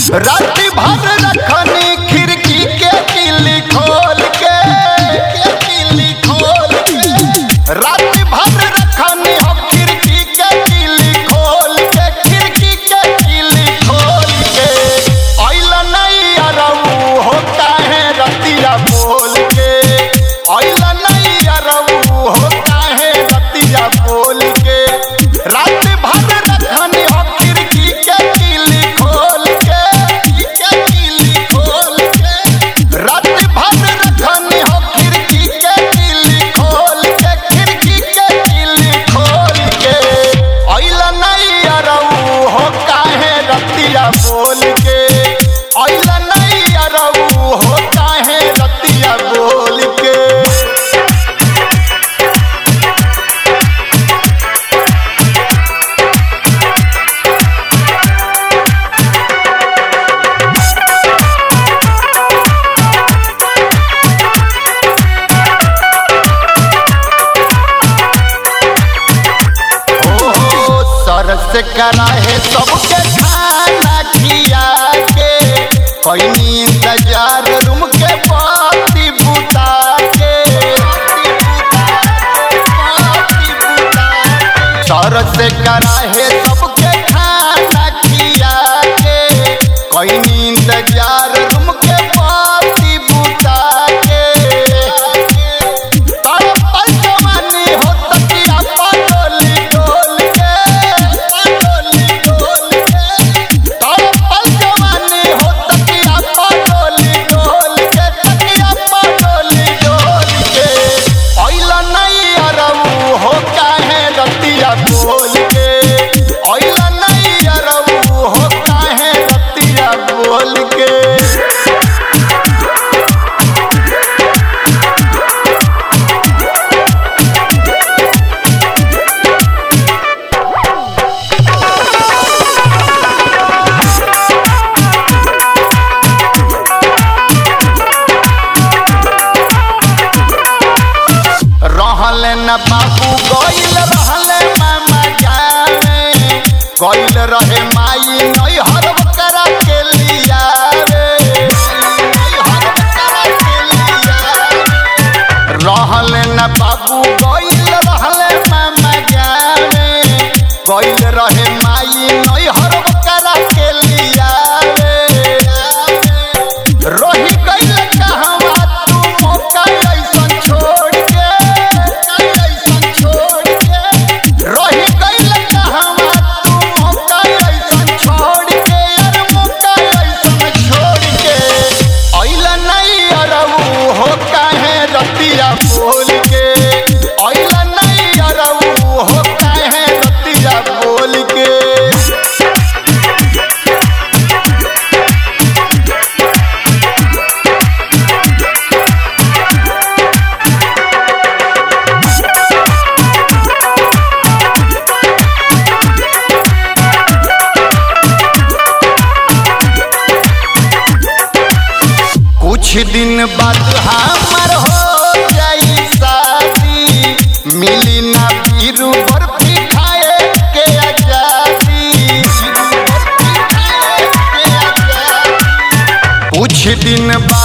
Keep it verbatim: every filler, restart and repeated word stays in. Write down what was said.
रात भर रखनी खिड़की के किली खोल के, के किली खोल के रात भर रखनी हो खिड़की के किली खोल के, खिड़की के किली खोल के आइल नहीं अरऊ होता है रतिया बोल के, आइल नहीं अरऊ होता है रतिया बोल के। रात भर रखनी हो खिड़की के किली खोल के, के किली खोल के रात भर रखनी हो खिड़की के किली खोल के, खिड़की के किली खोल के आइल नहीं अरऊ होता है रतिया बोल के, आइल नहीं अरऊ होता है रतिया बोल के। सरस करा है सबके खाना खिया के, कोई इंतजार रूम के बाती बुता के, सरस करा है सबके खाना खिया के, कोई इंतजार रूम के बाती बुता के। बोल के आइल नहीं अरऊ होता है रतिया बोल के। रहले न बाबू गइल रहले मामा जाने, गइल रहे माई नहीं हर करा के लिया रे, रहले न बाबू गइल रहले मामा जाने, गइल रहे माई नहीं हर करा के लिया रे। रही गइल कहवा तू मौका ऐसन छोड़ के, ऐसन छोड़ के रही गइल कहवा तू मौका ऐसन छोड़ के, यार मौका ऐसन छोड़ के आइल नहीं अरऊ होता है रतिया बोल के, आइल नहीं अरऊ होता है रतिया बोल के। कुछ दिन बाद हमार हो जाई शादी, मिली ना बीरू बर्फी खाए के आजादी। कुछ दिन बाद